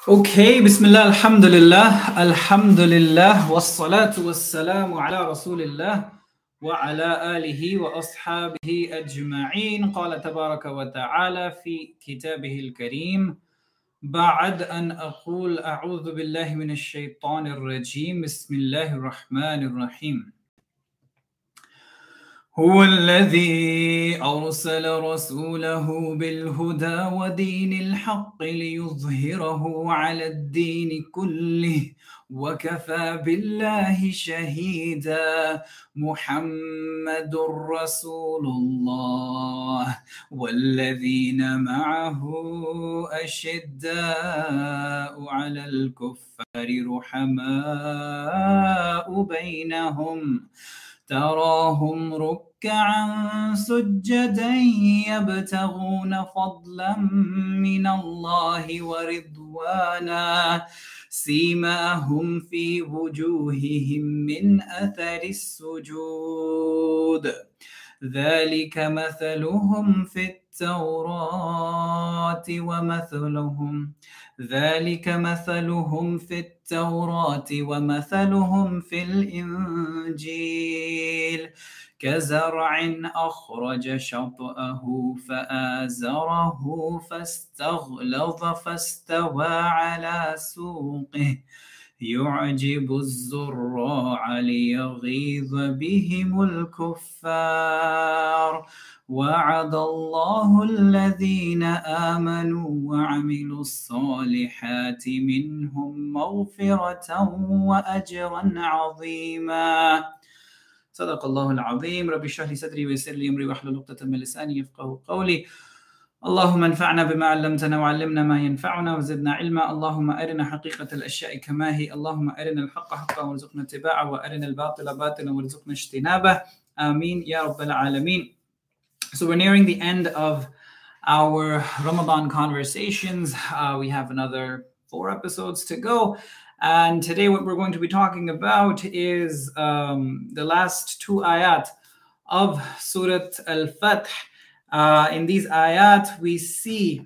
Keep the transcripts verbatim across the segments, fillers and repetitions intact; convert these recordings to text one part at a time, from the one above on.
Okay, Bismillah, Alhamdulillah, Alhamdulillah, wassalatu wassalamu ala Rasulillah wa ala alihi wa ashabihi ajma'in. Qala tabaraka wa ta'ala fi kitabihil kareem. بعد أن أقول أعوذ بالله من الشيطان الرجيم بسم الله الرحمن الرحيم هو الذي أرسل رسوله بالهدى ودين الحق ليظهره على الدين كله وكفى بالله شهيدا محمد رسول الله والذين معه أشداء على الكفار رحماء بينهم تراهم ركعا سجدا يبتغون فضلا من الله ورضوانا سيماهم في وجوههم من أثر السجود ذلك مثلهم في التوراة ومثلهم ذلك مثلهم في التوراة ومثلهم في الإنجيل كزرع أخرج شطأه فآزره فاستغلظ فاستوى على سوقه يعجب الزراع ليغيظ بهم الكفار وعد الله الذين آمنوا وعملوا الصالحات منهم مغفرة وأجرا عظيما صدق الله العظيم رب اشرح لي صدري ويسر لي أمري واحلل عقدة من لساني يفقهوا قولي اللهم انفعنا بما علمتنا وعلمنا ما ينفعنا وزدنا علما اللهم أرنا حقيقة الأشياء كما هي اللهم أرنا الحق حقا وارزقنا اتباعه وأرنا الباطل باطلا وارزقنا اجتنابه آمين يا رب العالمين. So we're nearing the end of our Ramadan conversations. Uh, we have another four episodes to go. And today what we're going to be talking about is um, the last two ayat of Surah Al-Fath. Uh, in these ayat, we see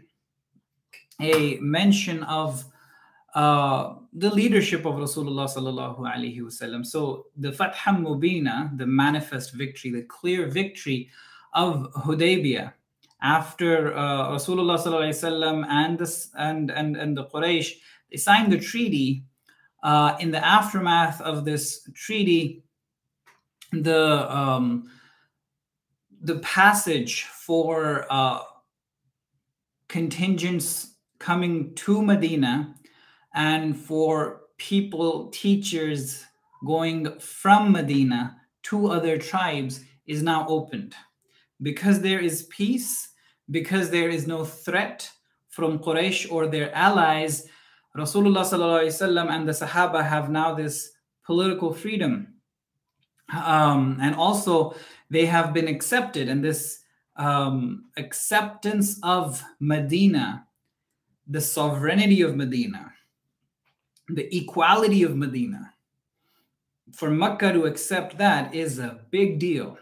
a mention of uh, the leadership of Rasulullah sallallahu alaihi wasallam. So the Fath Mubina, the manifest victory, the clear victory of Hudaybiyah, after uh, Rasulullah sallallahu alaihi wasallam and the and and and the Quraysh, they signed the treaty. Uh, in the aftermath of this treaty, the um, the passage for uh, contingents coming to Medina and for people, teachers going from Medina to other tribes is now opened. Because there is peace, because there is no threat from Quraysh or their allies, Rasulullah sallallahu alaihi wasallam and the Sahaba have now this political freedom. Um, and also they have been accepted, and this um, acceptance of Medina, the sovereignty of Medina, the equality of Medina, for Makkah to accept that is a big deal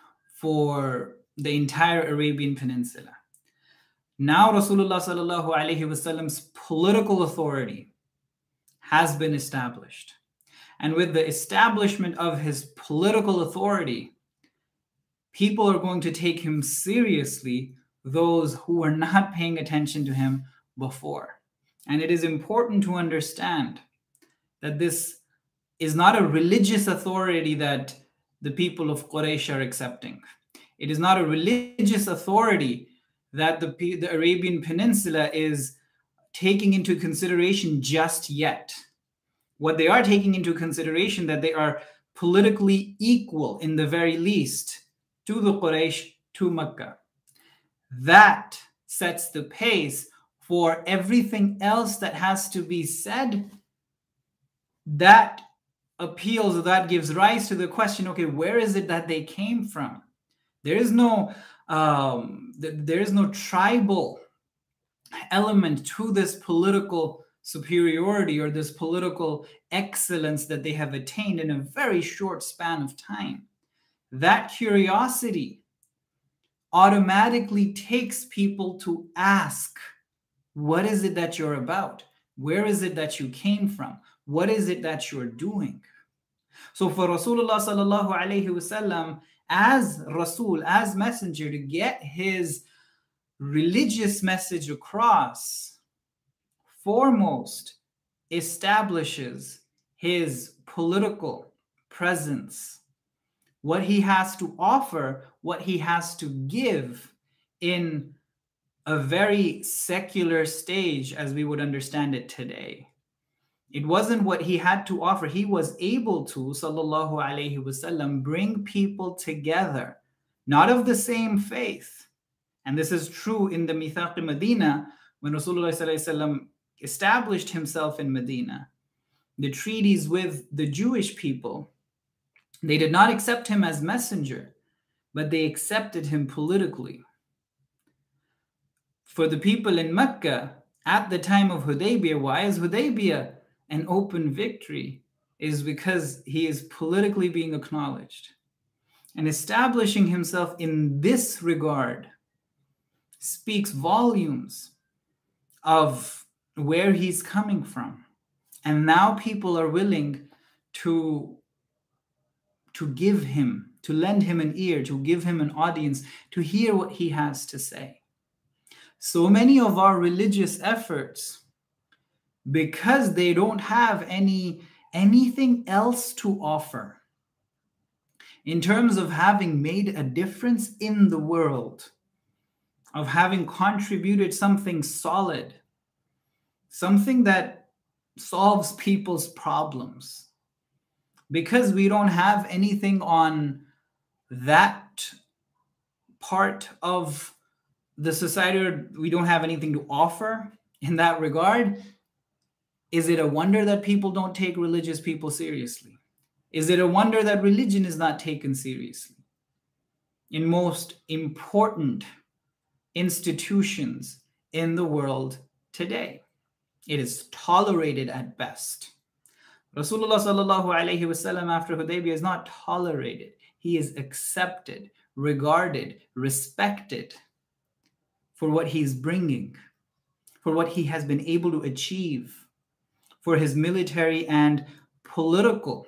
for the entire Arabian Peninsula. Now Rasulullah sallallahu alaihi wasallam's political authority has been established. And with the establishment of his political authority, people are going to take him seriously, those who were not paying attention to him before. And it is important to understand that this is not a religious authority that the people of Quraysh are accepting. It is not a religious authority that the, the Arabian Peninsula is taking into consideration just yet. What they are taking into consideration, that they are politically equal in the very least to the Quraysh, to Makkah. That sets the pace for everything else that has to be said. That appeals, that gives rise to the question, okay, where is it that they came from? There is no, um, th- there is no tribal element to this political superiority or this political excellence that they have attained in a very short span of time. That curiosity automatically takes people to ask, what is it that you're about? Where is it that you came from? What is it that you're doing? So for Rasulullah sallallahu alayhi wasallam, as Rasul, as messenger, to get his religious message across, foremost establishes his political presence, what he has to offer, what he has to give in a very secular stage as we would understand it today. It wasn't what he had to offer. He was able to, sallallahu alayhi wasallam, bring people together, not of the same faith. And this is true in the Mithaq Medina, when Rasulullah sallallahu alayhi wasallam established himself in Medina. The treaties with the Jewish people, they did not accept him as messenger, but they accepted him politically. For the people in Mecca, at the time of Hudaybiyah, why is Hudaybiyah an open victory? Is because he is politically being acknowledged. And establishing himself in this regard speaks volumes of where he's coming from. And now people are willing to, to give him, to lend him an ear, to give him an audience, to hear what he has to say. So many of our religious efforts, because they don't have any anything else to offer in terms of having made a difference in the world, of having contributed something solid, something that solves people's problems, because we don't have anything on that part of the society, or we don't have anything to offer in that regard, is it a wonder that people don't take religious people seriously? Is it a wonder that religion is not taken seriously? In most important institutions in the world today, it is tolerated at best. Rasulullah sallallahu alayhi wasallam after Hudaybiyah is not tolerated. He is accepted, regarded, respected for what he's bringing, for what he has been able to achieve, for his military and political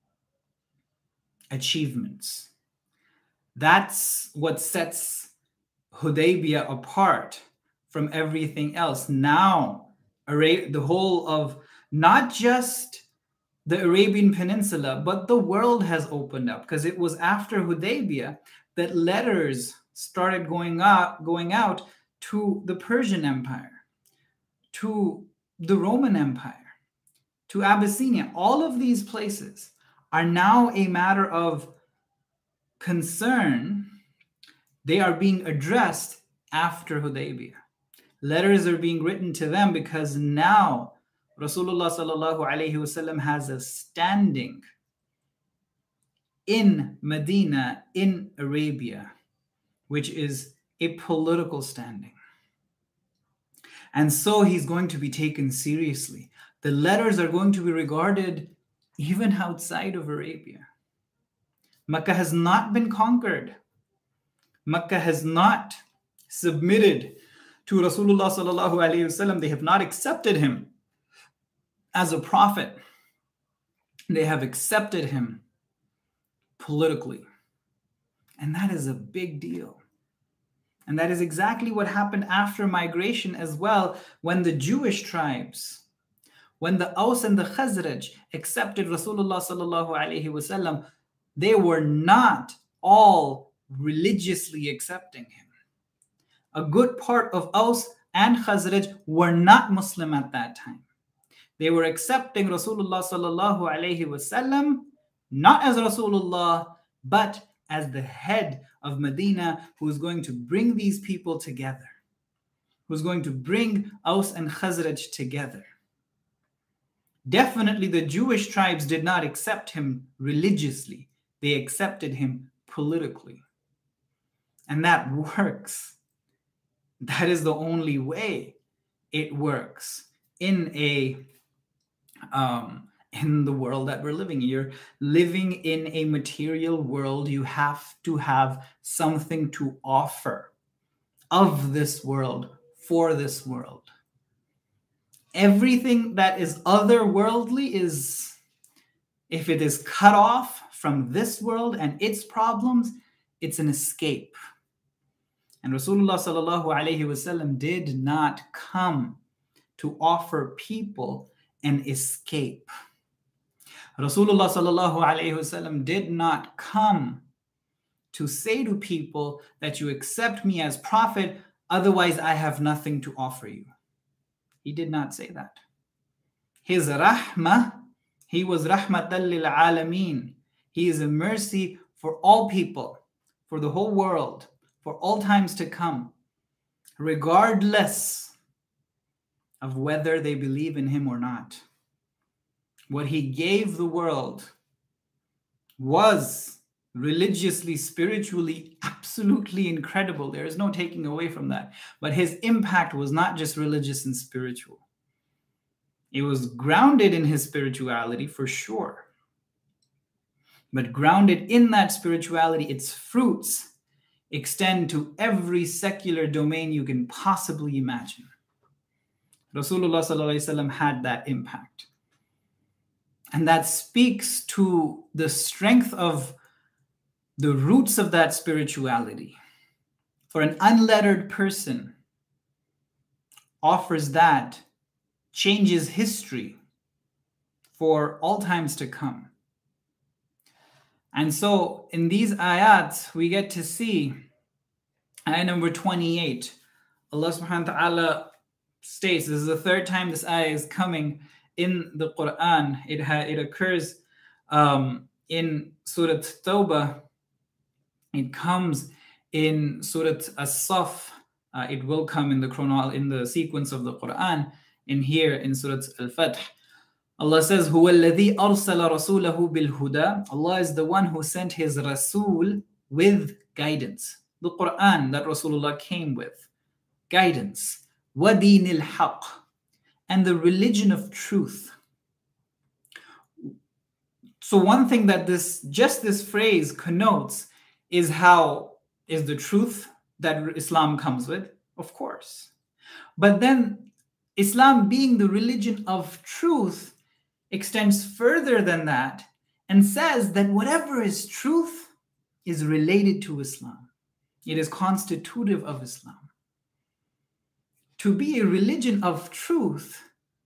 achievements. That's what sets Hudaybiyah apart from everything else. Now, the whole of not just the Arabian Peninsula, but the world has opened up, because it was after Hudaybiyah that letters started going out, going out to the Persian Empire, to the Roman Empire, to Abyssinia. All of these places are now a matter of concern. They are being addressed after Hudaybiyah. Letters are being written to them because now Rasulullah sallallahu alayhi wasallam has a standing in Medina, in Arabia, which is a political standing. And so he's going to be taken seriously. The letters are going to be regarded even outside of Arabia. Mecca has not been conquered. Mecca has not submitted to Rasulullah sallallahu alayhi wasallam. They have not accepted him as a prophet. They have accepted him politically. And that is a big deal. And that is exactly what happened after migration as well, when the Jewish tribes, when the Aus and the Khazraj accepted Rasulullah sallallahu alayhi wasallam, they were not all religiously accepting him. A good part of Aus and Khazraj were not Muslim at that time. They were accepting Rasulullah sallallahu alayhi wasallam not as Rasulullah, but as the head of Medina, who is going to bring these people together, who's going to bring Aus and Khazraj together. Definitely the Jewish tribes did not accept him religiously. They accepted him politically. And that works. That is the only way it works in a um, in the world that we're living. You're living in a material world. You have to have something to offer of this world, for this world. Everything that is otherworldly is, if it is cut off from this world and its problems, it's an escape. And Rasulullah sallallahu alaihi wasallam did not come to offer people an escape. Rasulullah sallallahu alaihi wasallam did not come to say to people that you accept me as prophet, otherwise I have nothing to offer you. He did not say that. His rahmah, he was rahmatan lil alameen. He is a mercy for all people, for the whole world, for all times to come, regardless of whether they believe in him or not. What he gave the world was religiously, spiritually, absolutely incredible. There is no taking away from that. But his impact was not just religious and spiritual. It was grounded in his spirituality for sure. But grounded in that spirituality, its fruits extend to every secular domain you can possibly imagine. Rasulullah sallallahu alaihi wasallam had that impact. And that speaks to the strength of the roots of that spirituality. For an unlettered person offers that, changes history for all times to come. And so in these ayats, we get to see ayah number twenty-eight. Allah subhanahu wa ta'ala states, this is the third time this ayah is coming in the Quran. It, ha- it occurs um, in Surah Tawbah. It comes in Surah As-Saf. Uh, it will come in the chronol in the sequence of the Quran. In here in Surah Al-Fath, Allah says, هُوَ الَّذِي أَرْسَلَ رَسُولَهُ بِالْهُدَى. Allah is the one who sent his Rasul with guidance. The Quran that Rasulullah came with. Guidance. وَدِينِ الْحَقِّ. And the religion of truth. So one thing that this, just this phrase connotes is how is the truth that Islam comes with, of course. But then Islam being the religion of truth extends further than that and says that whatever is truth is related to Islam. It is constitutive of Islam. To be a religion of truth,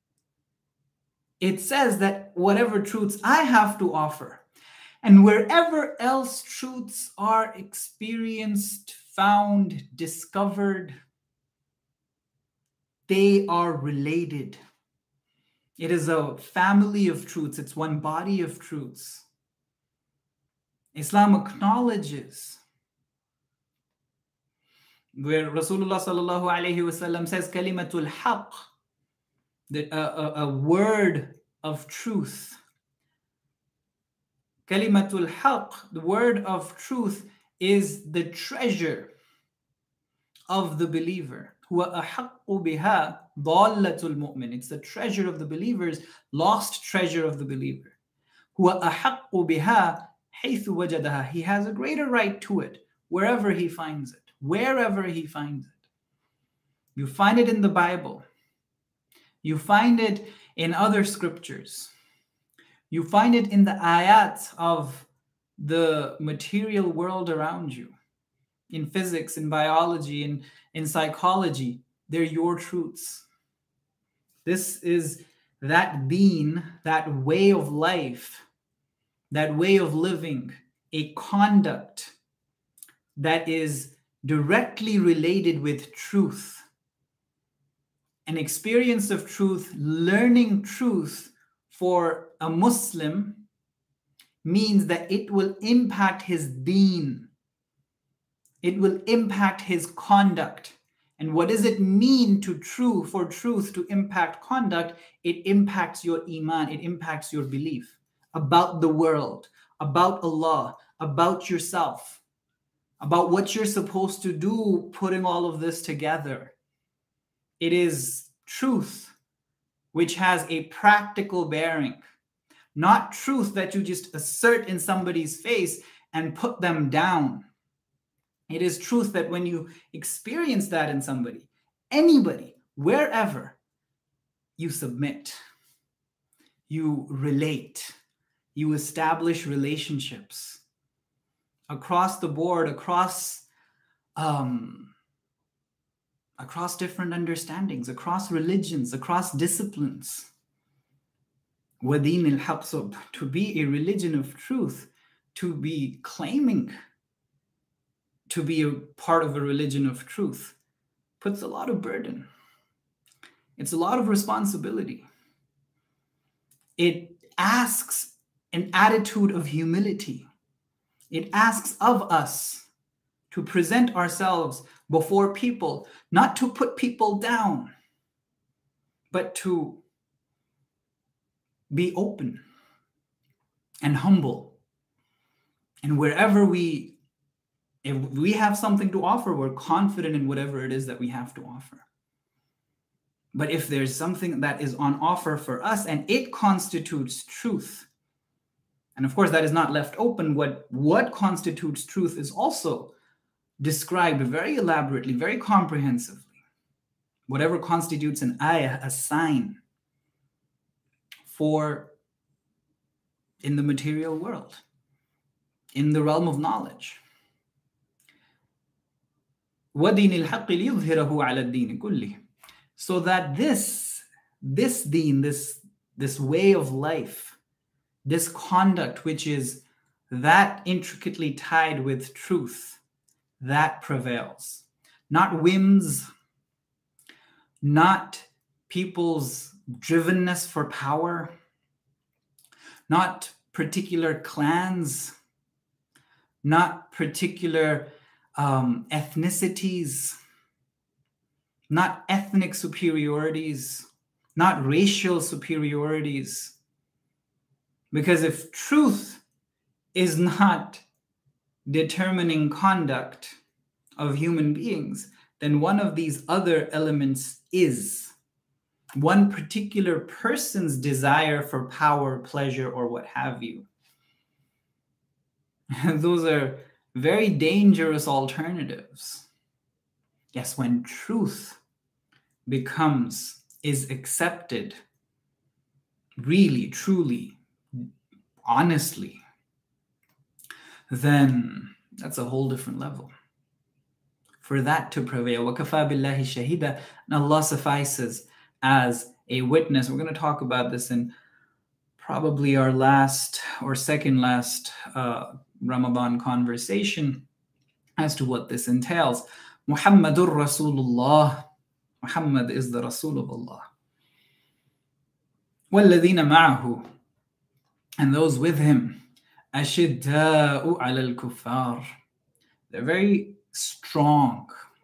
it says that whatever truths I have to offer, and wherever else truths are experienced, found, discovered, they are related. It is a family of truths. It's one body of truths. Islam acknowledges where Rasulullah sallallahu alaihi wasallam says, "Kalimatul haqq," a, a, a word of truth. Kalimatul haqq, the word of truth, is the treasure of the believer. وَأَحَقُّ بِهَا ضَالَّةُ الْمُؤْمِنِ. It's the treasure of the believers, lost treasure of the believer. وَأَحَقُّ بِهَا حَيْثُ وَجَدَهَا. He has a greater right to it, wherever he finds it, wherever he finds it. You find it in the Bible. You find it in other scriptures. You find it in the ayat of the material world around you. In physics, in biology, in, in psychology, they're your truths. This is that being, that way of life, that way of living, a conduct that is directly related with truth. An experience of truth, learning truth for a Muslim means that it will impact his deen. It will impact his conduct. And what does it mean to true for truth to impact conduct? It impacts your iman. It impacts your belief about the world, about Allah, about yourself, about what you're supposed to do, putting all of this together. It is truth which has a practical bearing, not truth that you just assert in somebody's face and put them down. It is truth that when you experience that in somebody, anybody, wherever, you submit, you relate, you establish relationships across the board, across um, across different understandings, across religions, across disciplines. Wadeen al-Haqq, to be a religion of truth, to be claiming to be a part of a religion of truth, puts a lot of burden. It's a lot of responsibility. It asks an attitude of humility. It asks of us to present ourselves before people, not to put people down, but to be open and humble. And wherever we, if we have something to offer, we're confident in whatever it is that we have to offer. But if there's something that is on offer for us and it constitutes truth, and of course that is not left open, what, what constitutes truth is also described very elaborately, very comprehensively. Whatever constitutes an ayah, a sign for in the material world, in the realm of knowledge. وَدِينِ الْحَقِّ لِيُظْهِرَهُ عَلَى الدِّينِ كُلِّهِ. So that this, this deen, this, this way of life, this conduct which is that intricately tied with truth, that prevails. Not whims, not people's drivenness for power, not particular clans, not particular um, ethnicities, not ethnic superiorities, not racial superiorities. Because if truth is not determining conduct of human beings, then one of these other elements is one particular person's desire for power, pleasure, or what have you. Those are very dangerous alternatives. Yes, when truth becomes, is accepted, really, truly, honestly, then that's a whole different level. For that to prevail, وَكَفَى بِاللَّهِ شَهِيدًا, and Allah suffices as a witness. We're going to talk about this in probably our last or second last uh, Ramadan conversation as to what this entails. Muhammadur Rasulullah. Muhammad is the Rasul of Allah. وَالَّذِينَ مَعَهُ, and those with him, أَشِدَّاءُ عَلَى الْكُفَّارِ, they're very strong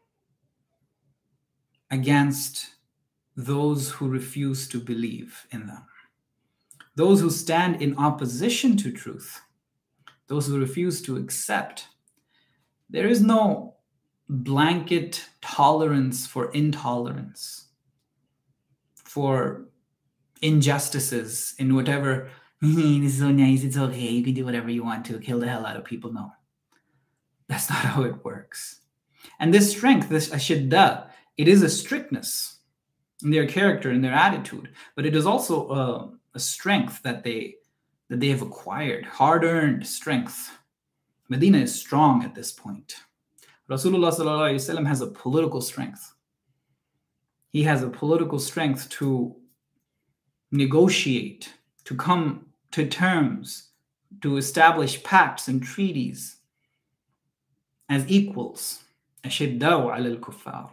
against those who refuse to believe in them. Those who stand in opposition to truth, those who refuse to accept. There is no blanket tolerance for intolerance, for injustices in whatever, this is so nice, it's okay, you can do whatever you want to, kill the hell out of people. No, that's not how it works. And this strength, this ashidda, it is a strictness in their character, in their attitude, but it is also a, a strength that they that they have acquired, hard-earned strength. Medina is strong at this point. Rasulullah sallallahu alaihi wasallam has a political strength. He has a political strength to negotiate, to come to terms, to establish pacts and treaties as equals. Ashiddau ala al-kuffar.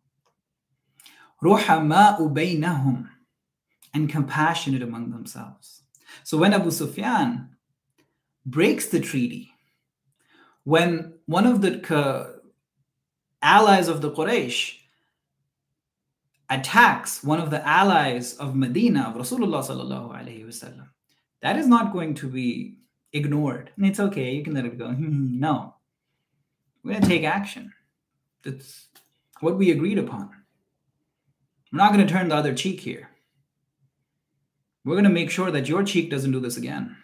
Ruhama'u baynahum, and compassionate among themselves. So when Abu Sufyan breaks the treaty, when one of the uh, allies of the Quraysh attacks one of the allies of Medina, of Rasulullah sallallahu alaihi wasallam, that is not going to be ignored. And it's okay, you can let it go. No. We're going to take action. That's what we agreed upon. We're not going to turn the other cheek here. We're going to make sure that your cheek doesn't do this again.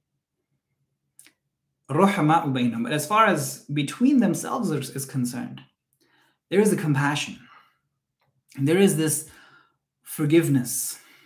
Ruhama'u baynahum. But as far as between themselves is concerned, there is a compassion. And there is this forgiveness.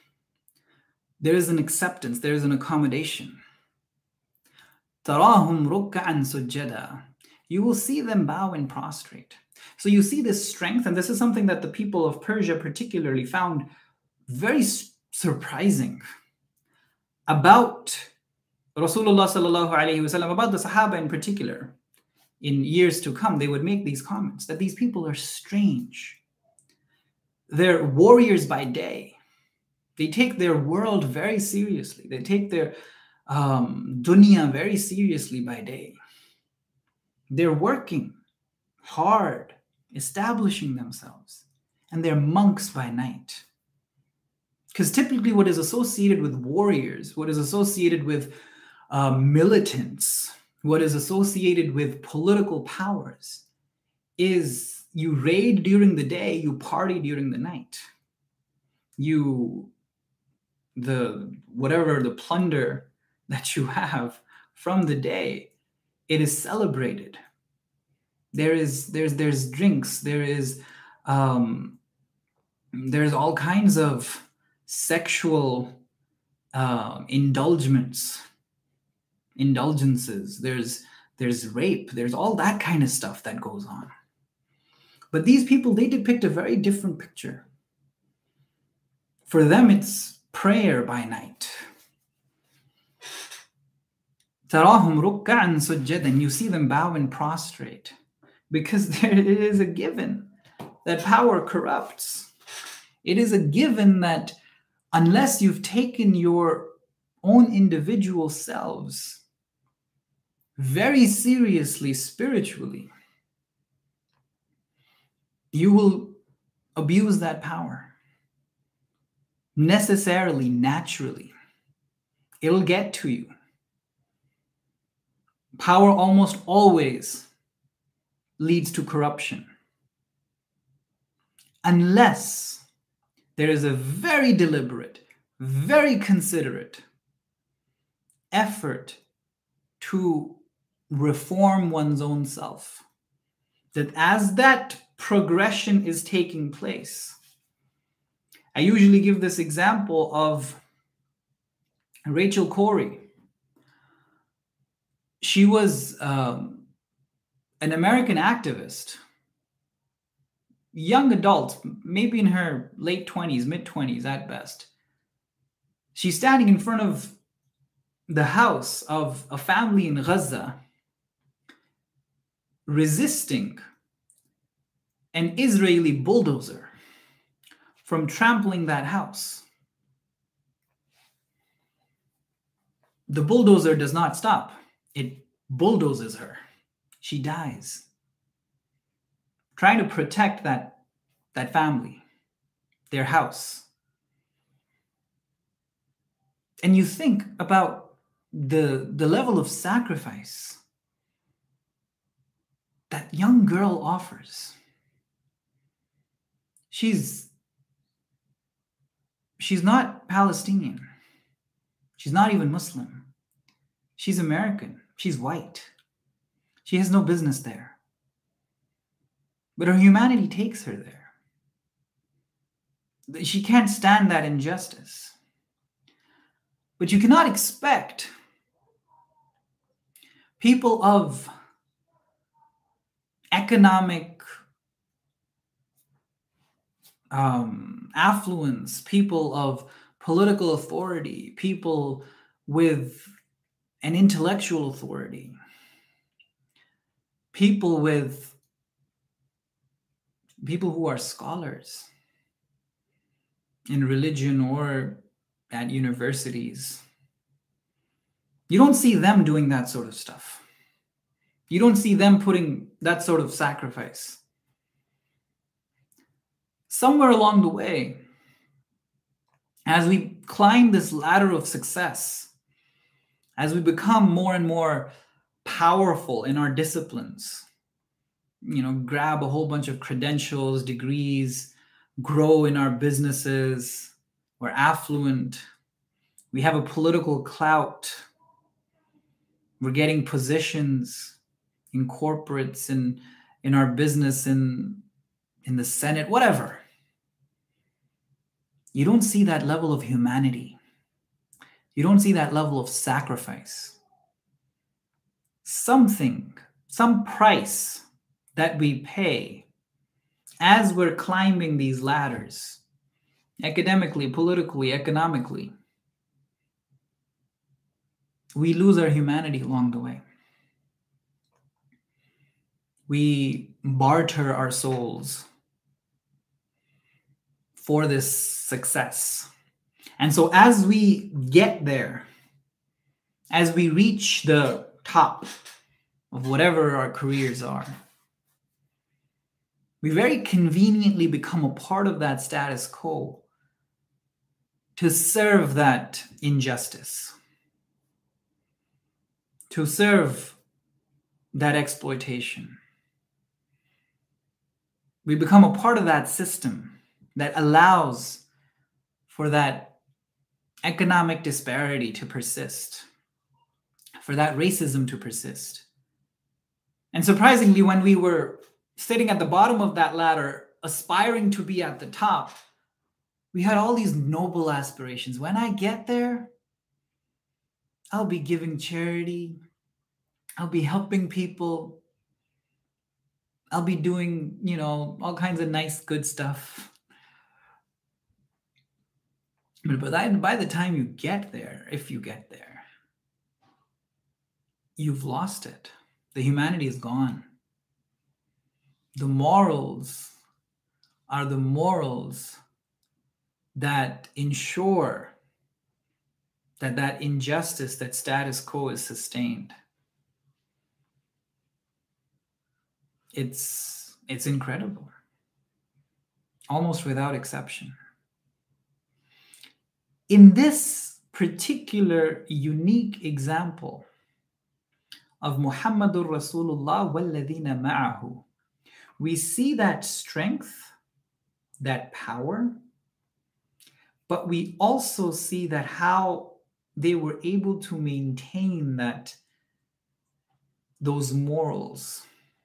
There is an acceptance, there is an accommodation. تَرَاهُمْ رُكَّعًا سُجَّدًا. You will see them bow and prostrate. So you see this strength, and this is something that the people of Persia particularly found very surprising about Rasulullah sallallahu alaihi wasallam, about the Sahaba in particular. In years to come, they would make these comments that these people are strange. They're warriors by day. They take their world very seriously. They take their um, dunya very seriously by day. They're working hard, establishing themselves, and they're monks by night. Because typically what is associated with warriors, what is associated with uh, militants, what is associated with political powers is you raid during the day, you party during the night. You, the whatever the plunder that you have from the day, it is celebrated. There is there's there's drinks, there is um, there's all kinds of sexual uh, indulgements, indulgences. There's there's rape. There's all that kind of stuff that goes on. But these people, they depict a very different picture. For them, it's prayer by night. تَرَاهُمْ رُكَّعًا سُجَّدًا. You see them bow and prostrate. Because there it is a given that power corrupts. It is a given that unless you've taken your own individual selves very seriously spiritually, you will abuse that power. Necessarily, naturally. It'll get to you. Power almost always leads to corruption. Unless there is a very deliberate, very considerate effort to reform one's own self. That as that progression is taking place, I usually give this example of Rachel Corrie. She was um, an American activist, young adult, maybe in her late twenties, mid twenties at best. She's standing in front of the house of a family in Gaza, resisting an Israeli bulldozer from trampling that house. The bulldozer does not stop. It bulldozes her. She dies. Trying to protect that, that family, their house. And you think about the, the level of sacrifice that young girl offers. She's, she's not Palestinian. She's not even Muslim. She's American. She's white. She has no business there. But her humanity takes her there. She can't stand that injustice. But you cannot expect people of economic um, affluence, people of political authority, people with an intellectual authority, people with people who are scholars in religion or at universities. You don't see them doing that sort of stuff. You don't see them putting that sort of sacrifice. Somewhere along the way, as we climb this ladder of success, as we become more and more powerful in our disciplines, you know, grab a whole bunch of credentials, degrees, grow in our businesses, we're affluent, we have a political clout, we're getting positions in corporates and in our business, in, in the Senate, whatever. You don't see that level of humanity. You don't see that level of sacrifice. Something, some price that we pay as we're climbing these ladders, academically, politically, economically. We lose our humanity along the way. We barter our souls for this success. And so as we get there, as we reach the top of whatever our careers are, we very conveniently become a part of that status quo to serve that injustice, to serve that exploitation. We become a part of that system that allows for that economic disparity to persist, for that racism to persist. And surprisingly, when we were sitting at the bottom of that ladder, aspiring to be at the top, we had all these noble aspirations. When I get there, I'll be giving charity. I'll be helping people. I'll be doing, you know, all kinds of nice, good stuff. But by the, by the time you get there, if you get there, you've lost it. The humanity is gone. The morals are the morals that ensure that that injustice, that status quo is sustained. It's, it's incredible, almost without exception. In this particular unique example of Muhammadur Rasulullah walladhina ma'ahu, we see that strength, that power, but we also see that how they were able to maintain that, those morals,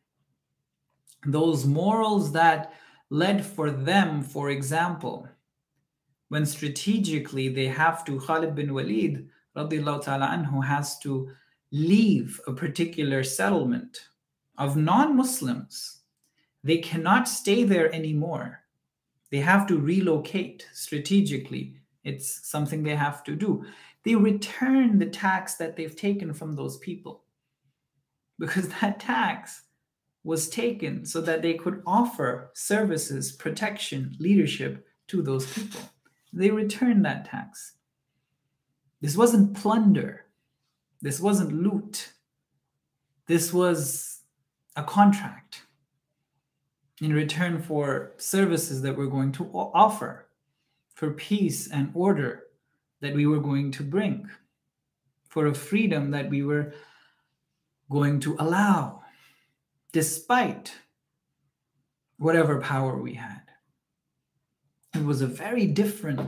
those morals that led for them, for example, when strategically they have to, Khalid bin Walid radiallahu ta'ala anhu has to leave a particular settlement of non-Muslims. They cannot stay there anymore. They have to relocate strategically. It's something they have to do. They return the tax that they've taken from those people, because that tax was taken so that they could offer services, protection, leadership to those people. They returned that tax. This wasn't plunder. This wasn't loot. This was a contract in return for services that we're going to offer, for peace and order that we were going to bring, for a freedom that we were going to allow, despite whatever power we had. It was a very different,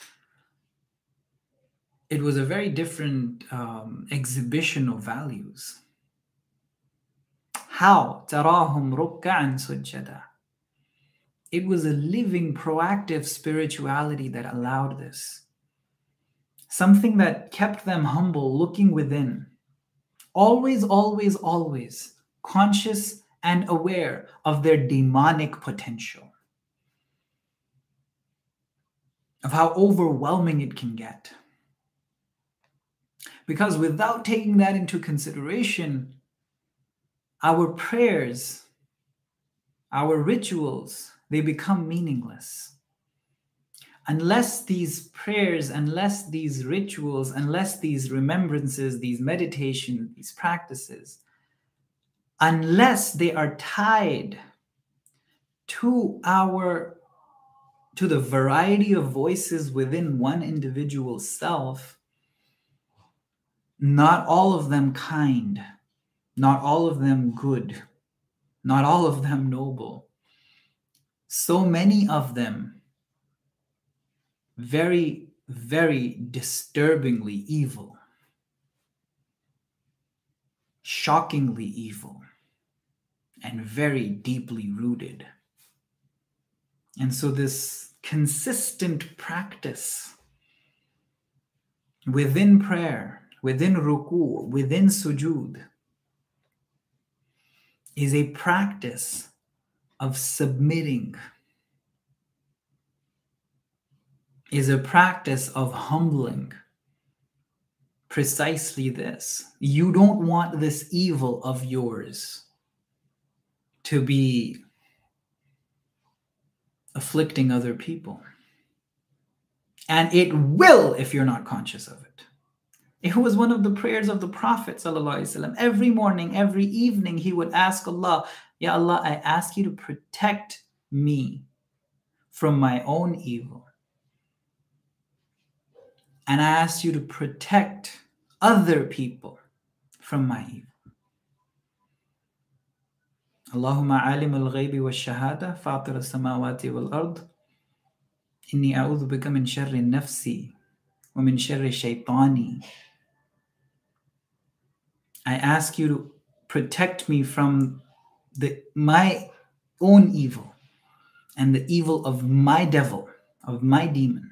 it was a very different um, exhibition of values. How? تَرَاهُمْ رُكَّعًا سُجَّدًا. It was a living, proactive spirituality that allowed this. Something that kept them humble, looking within. Always, always, always conscious and aware of their demonic potential, of how overwhelming it can get. Because without taking that into consideration, our prayers, our rituals, they become meaningless. Unless these prayers, unless these rituals, unless these remembrances, these meditations, these practices, unless they are tied to our, to the variety of voices within one individual self, not all of them kind, not all of them good, not all of them noble. So many of them very, very disturbingly evil, shockingly evil, and very deeply rooted. And so this consistent practice within prayer, within ruku, within sujood, is a practice of submitting, is a practice of humbling. Precisely this. You don't want this evil of yours to be afflicting other people. And it will if you're not conscious of it. It was one of the prayers of the Prophet ﷺ. Every morning, every evening, he would ask Allah, Ya Allah, I ask you to protect me from my own evil. And I ask you to protect other people from my evil. Allahumma alim al-ghaybi wa shahada, fatir al-samawati wal-ard, inni a'udhu bika min sharri nafsi wa min sharri shaytani. I ask you to protect me from the, my own evil and the evil of my devil, of my demon.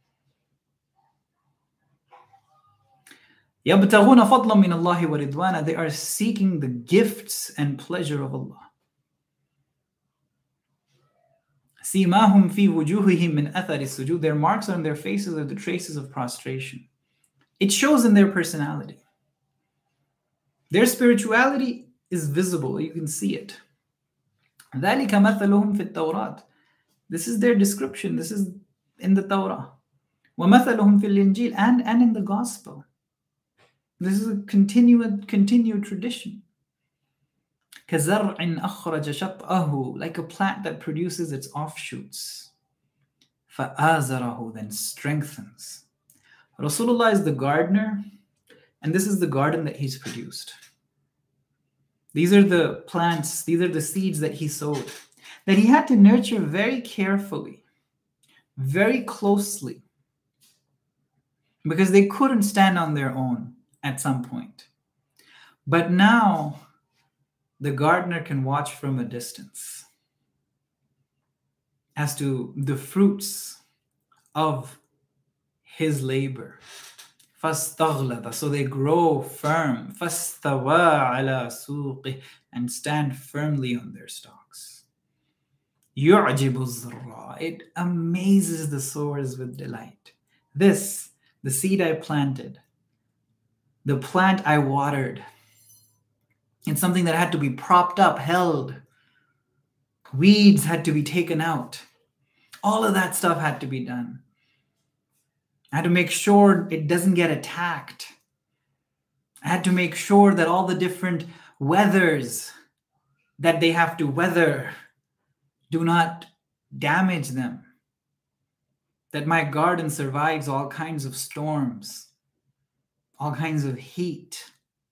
يَبْتَغُونَ فَضْلًا مِنَ اللَّهِ وَرِضْوَانًا. They are seeking the gifts and pleasure of Allah. سِيمَاهُمْ فِي وُجُوهِهِمْ مِنْ أَثَرِ السُّجُودِ. Their marks on their faces are the traces of prostration. It shows in their personality. Their spirituality is visible. You can see it. ذَلِكَ مَثَلُهُمْ فِي التَّوْرَاتِ. This is their description. This is in the Torah. وَمَثَلُهُمْ فِي الْإِنْجِيلِ. And, and in the Gospel. This is a continued, continued tradition. كَزَرْعٍ أَخْرَجَ شَطْأَهُ. Like a plant that produces its offshoots. فَآزَرَهُ. Then strengthens. Rasulullah is the gardener, and this is the garden that he's produced. These are the plants, these are the seeds that he sowed, that he had to nurture very carefully, very closely, because they couldn't stand on their own at some point. But now, the gardener can watch from a distance as to the fruits of his labor. فَاسْتَغْلَظَ. So they grow firm. فَاسْتَوَى عَلَى سُوقِهِ. And stand firmly on their stalks. يُعْجِبُ الزُّرَّاعَ. It amazes the sowers with delight. This, the seed I planted, the plant I watered, it's something that had to be propped up, held. Weeds had to be taken out. All of that stuff had to be done. I had to make sure it doesn't get attacked. I had to make sure that all the different weathers that they have to weather do not damage them. That my garden survives all kinds of storms, all kinds of heat.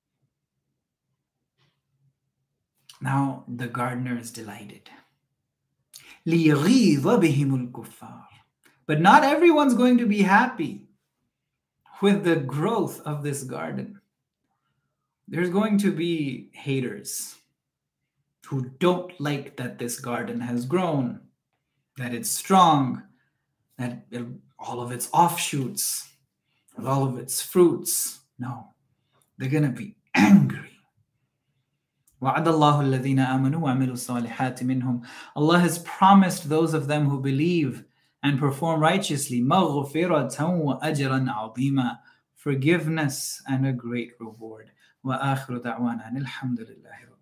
Now the gardener is delighted. لِيَغِيظَ بِهِمُ الْكُفَّارِ. But not everyone's going to be happy with the growth of this garden. There's going to be haters who don't like that this garden has grown, that it's strong, that it, all of its offshoots, all of its fruits. No, they're going to be angry. وَعَدَ اللَّهُ الَّذِينَ آمَنُوا وَعَمِلُوا الصَّالِحَاتِ مِنْهُمْ. Allah has promised those of them who believe and perform righteously مَغْفِرَةً وَأَجْرًا عَظِيمًا. Forgiveness and a great reward. وَآخِرُ دَعْوَانَا الْحَمْدُ لِلَّهِ